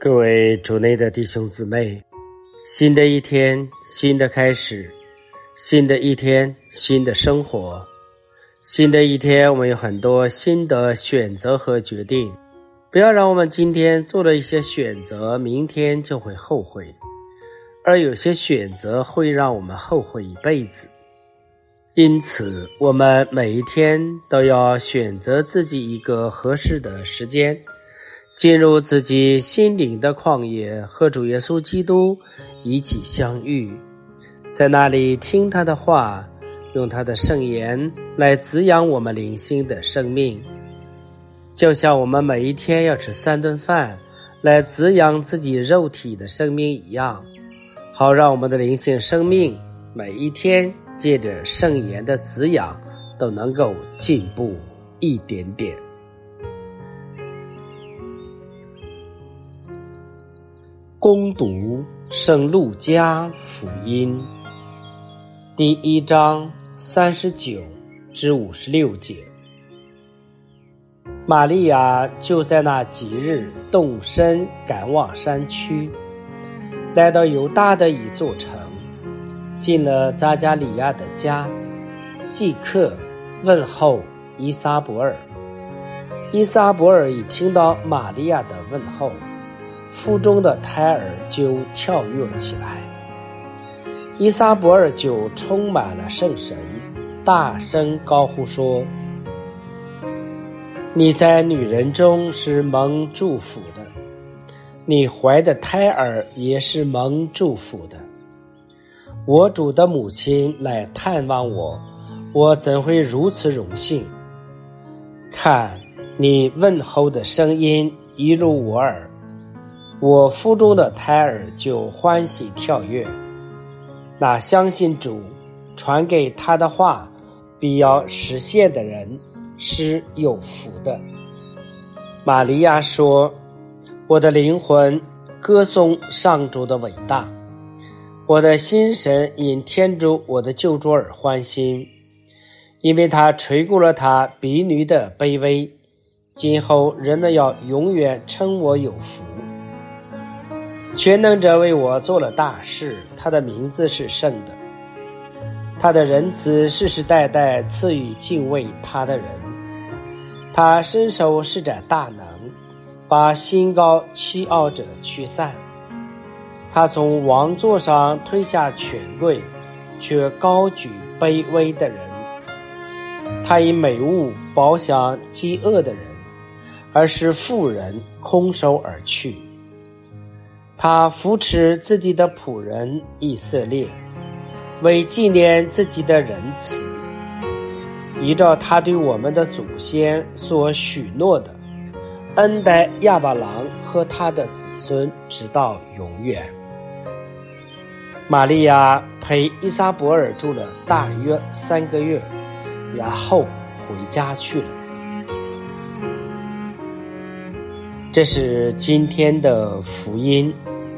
各位主内的弟兄姊妹，新的一天，新的开始，新的一天，新的生活。新的一天，我们有很多新的选择和决定。不要让我们今天做了一些选择，明天就会后悔，而有些选择会让我们后悔一辈子。因此，我们每一天都要选择自己一个合适的时间，进入自己心灵的旷野，和主耶稣基督一起相遇，在那里听他的话，用他的圣言来滋养我们灵性的生命。就像我们每一天要吃3顿饭来滋养自己肉体的生命一样，好让我们的灵性生命每一天借着圣言的滋养都能够进步一点点。恭读圣路加福音第1章39至56节。玛利亚就在那几日动身赶往山区，来到犹大的一座城，进了匝加利亚的家，即刻问候依撒伯尔。依撒伯尔一听到玛利亚的问候，腹中的胎儿就跳跃起来。依撒伯尔就充满了圣神，大声高呼说：你在女人中是蒙祝福的，你怀的胎儿也是蒙祝福的。我主的母亲来探望我，我怎会如此荣幸？看，你问候的声音一入我耳，我腹中的胎儿就欢喜跳跃。那相信主传给他的话必要实现的人是有福的。玛利亚说：我的灵魂歌颂上主的伟大，我的心神因天主我的救主而欢心，因为他垂顾了他婢女的卑微，今后人们要永远称我有福。全能者为我做了大事，他的名字是圣的，他的仁慈世世代代赐予敬畏他的人。他伸手施展大能，把心高气傲者驱散。他从王座上推下权贵，却高举卑微的人。他以美物饱享饥饿的人，而使富人空手而去。他扶持自己的仆人以色列，为纪念自己的仁慈，依照他对我们的祖先所许诺的，恩待亚伯郎和他的子孙直到永远。玛利亚陪依撒伯尔住了大约3个月，然后回家去了。这是今天的福音。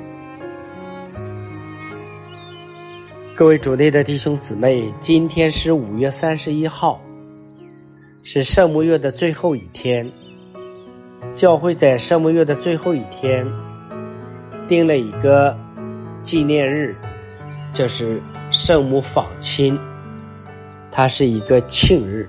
各位主内的弟兄姊妹，今天是5月31号，是圣母月的最后一天。教会在圣母月的最后一天定了一个纪念日，就是圣母访亲，它是一个庆日。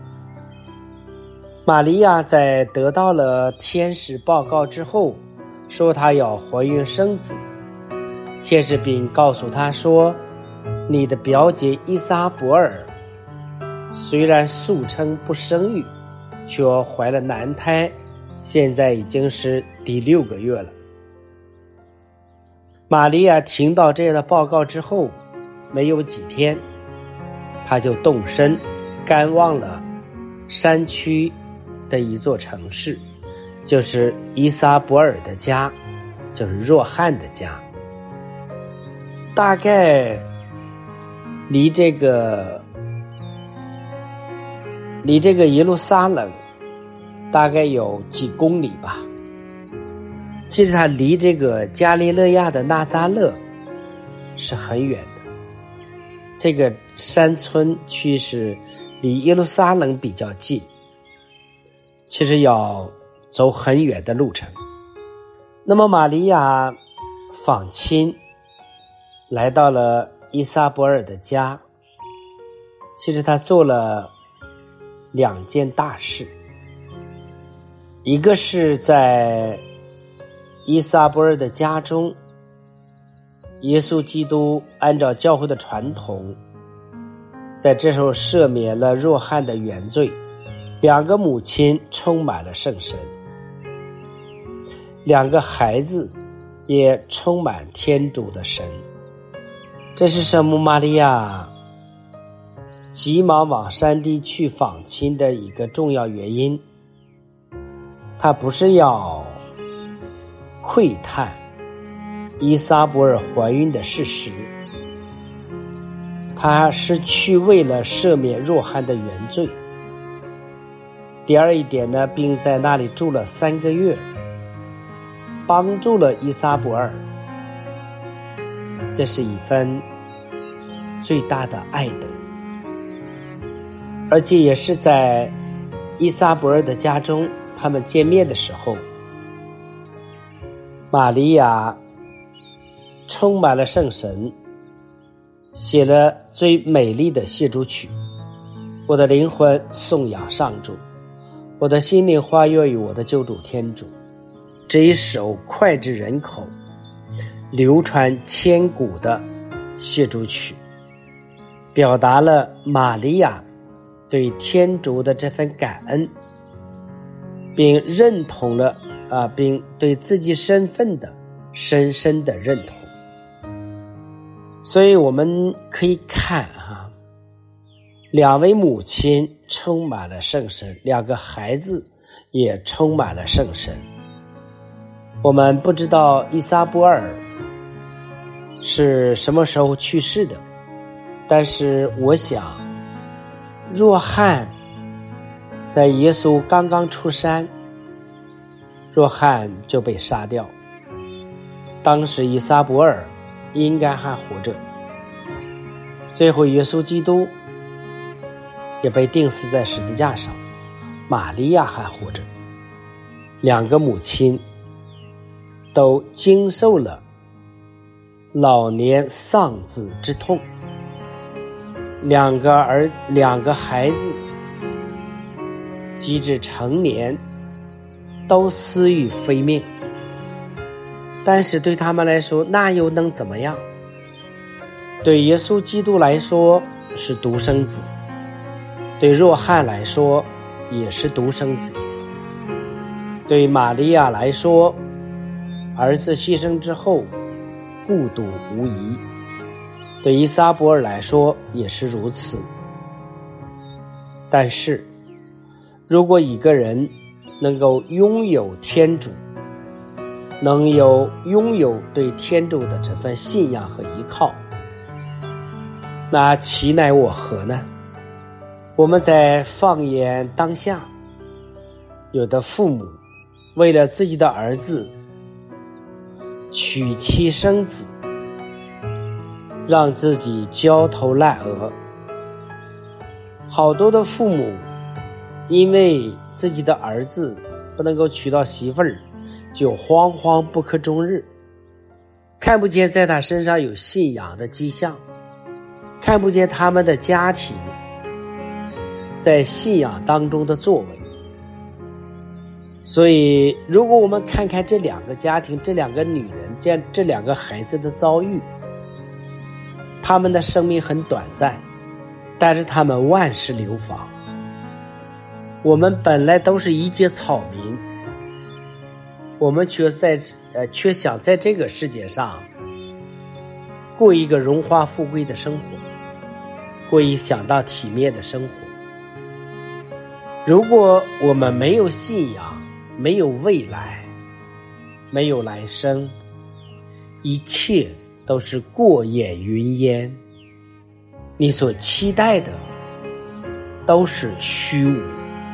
玛利亚在得到了天使报告之后，说她要怀孕生子。天使并告诉她说，你的表姐依撒伯尔虽然素称不生育，却怀了男胎，现在已经是第6个月了。玛利亚听到这样的报告之后，没有几天，她就动身赶往了山区的一座城市，就是依撒伯尔的家，就是若翰的家。大概离这个耶路撒冷大概有几公里吧。其实它离这个加利勒亚的纳匝勒是很远的。这个山村区是离耶路撒冷比较近，其实要走很远的路程。 那么玛利亚访亲，来到了伊撒伯尔的家。其实他做了2件大事，一个是在伊撒伯尔的家中，耶稣基督按照教会的传统，在这时候赦免了若翰的原罪，2个母亲充满了圣神，2个孩子也充满天主的神。这是圣母玛利亚急忙往山地去访亲的一个重要原因。她不是要窥探伊撒伯尔怀孕的事实，她是去为了赦免若翰的原罪。第二一点呢，并在那里住了3个月，帮助了伊撒伯尔。这是一份最大的爱德，而且也是在伊撒伯尔的家中，他们见面的时候，玛利亚充满了圣神，写了最美丽的谢主曲。我的灵魂颂扬上主，我的心灵欢悦于我的救主天主。这一首脍炙人口、流传千古的谢主曲，表达了玛利亚对天主的这份感恩，并认同了并对自己身份的深深的认同。所以我们可以看2位母亲充满了圣神，2个孩子也充满了圣神。我们不知道伊撒伯尔是什么时候去世的，但是我想若翰在耶稣刚刚出山，若翰就被杀掉，当时伊撒伯尔应该还活着。最后耶稣基督也被钉死在十字架上，玛利亚还活着。2个母亲都经受了老年丧子之痛，2个孩子及至成年都死于非命，但是对他们来说那又能怎么样？对耶稣基督来说是独生子，对若翰来说也是独生子，对玛利亚来说儿子牺牲之后孤独无疑，对伊撒伯尔来说也是如此。但是如果一个人能够拥有天主，能拥有对天主的这份信仰和依靠，那其乃我何呢？我们在放眼当下，有的父母为了自己的儿子娶妻生子，让自己焦头烂额。好多的父母因为自己的儿子不能够娶到媳妇儿，就惶惶不可终日，看不见在他身上有信仰的迹象，看不见他们的家庭在信仰当中的作为。所以如果我们看看这2个家庭，这2个女人，这2个孩子的遭遇，他们的生命很短暂，但是他们万世流芳。我们本来都是一介草民，我们却想在这个世界上过一个荣华富贵的生活，过一享当体面的生活。如果我们没有信仰，没有未来，没有来生，一切都是过眼云烟，你所期待的都是虚无。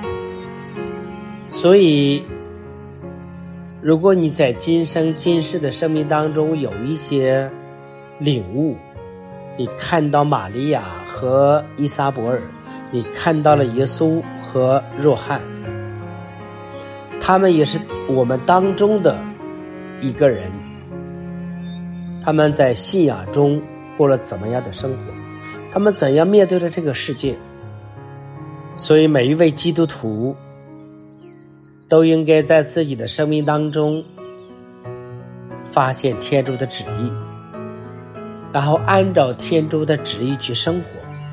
所以如果你在今生今世的生命当中有一些领悟，你看到玛利亚和伊撒伯尔，你看到了耶稣和若翰，他们也是我们当中的一个人他们在信仰中过了怎么样的生活，他们怎样面对了这个世界。所以每一位基督徒都应该在自己的生命当中发现天主的旨意，然后按照天主的旨意去生活。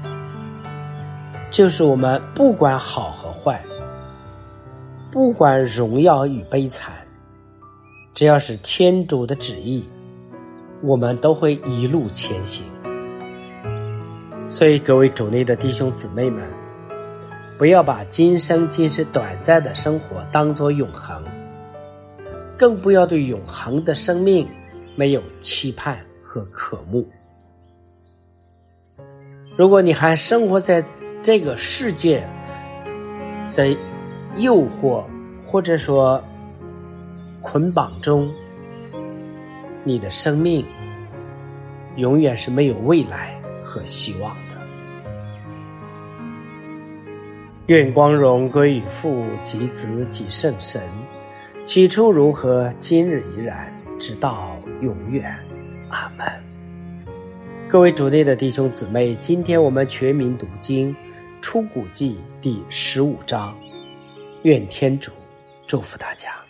就是我们不管好和坏，不管荣耀与悲惨，只要是天主的旨意，我们都会一路前行。所以各位主内的弟兄姊妹们，不要把今生今世短暂的生活当作永恒，更不要对永恒的生命没有期盼和渴慕。如果你还生活在这个世界的诱惑或者说捆绑中，你的生命永远是没有未来和希望的。愿光荣归于父及子及圣神，起初如何，今日依然，直到永远。阿们。各位主内的弟兄姊妹，今天我们全民读经出谷记第15章，愿天主祝福大家。